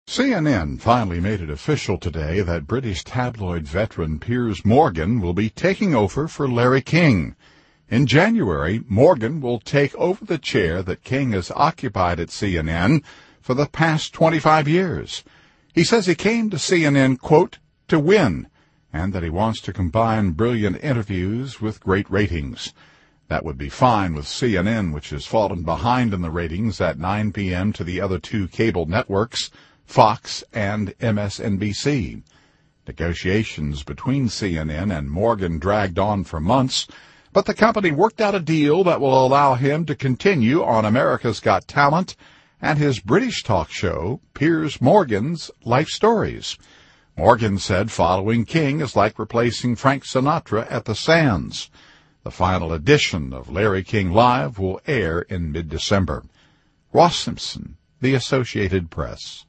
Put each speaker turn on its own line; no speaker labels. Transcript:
CNN finally made it official today that British tabloid veteran Piers Morgan will be taking over for Larry King. In January, Morgan will take over the chair that King has occupied at CNN for the past 25 years. He says he came to CNN, quote, to win, and that he wants to combine brilliant interviews with great ratings. That would be fine with CNN, which has fallen behind in the ratings at 9 p.m. to the other two cable networks, Fox and MSNBC. Negotiations between CNN and Morgan dragged on for months, but the company worked out a deal that will allow him to continue on America's Got Talent and his British talk show, Piers Morgan's Life Stories. Morgan said following King is like replacing Frank Sinatra at the Sands. The final edition of Larry King Live will air in mid-December. Ross Simpson, The Associated Press.